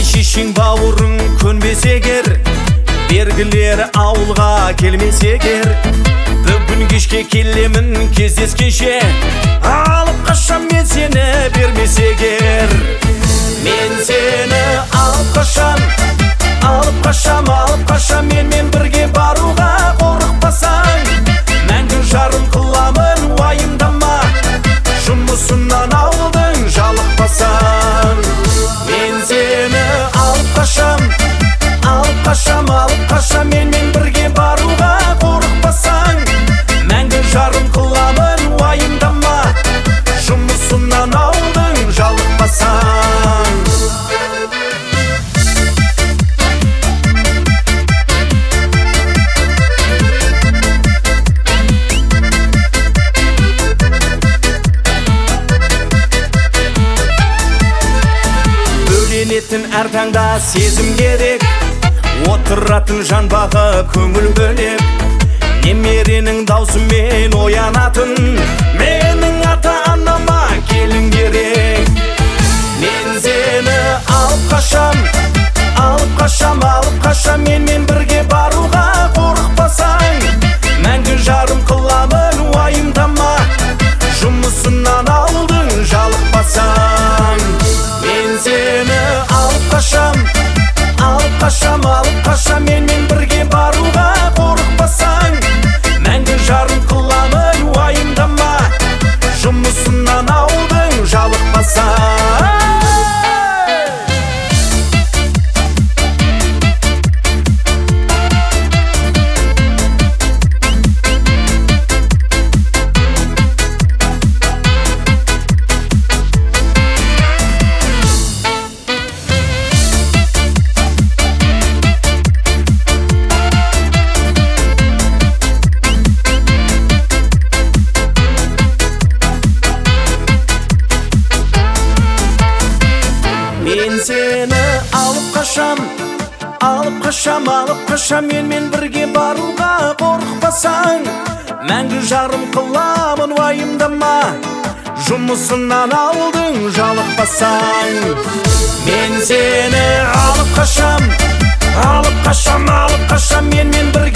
шешең бауырың көнбесе егер, бергілері ауылға келмесе егер, бүгін кешке келемін кездескенше, алып қашам мен сені бермесе егер. Мен сені алып қашам, алып қашам, алып қашам, менімен бірге баруға қорықпасаң, мәңгі жарым қыламын уайымдама, жұмысымнан ауылдың жалықпасаң. Мен сені алып қашам, алып қашам, алып қашам, менімен бірге баруға қорықпасаң, мәңгі жарым қыламын уайымдама, жұмысымнан ауылдың жалықпасаң. Әр таңда сезім керек, отыратын жан бағы көңіл бөлек. Немеренің даусымен оянатын, менің ата-анама келін керек. Мен сені алып қашам, алып қашам, алып қашам, менімен бірге баруға қорықпасаң, мәңгі жарым қыламын уайымдама, жұмысымнан ауылдың жалықпасаң. Мен сені алып қашам, алып қашам, алып қашам, менімен бірге баруға қорықпасаң, мәңгі жарым қыламын уайымдама, жұмысымнан ауылдың жалықпасаң. Мен сені алып қашам, алып қашам, алып қашам, менімен бірге баруға қорықпасаң, мәңгі жарым қыламын уайымдама, жұмысымнан ауылдың жалықпасаң. Мен сені алып қашам, алып қашам, алып қашам, менімен бірге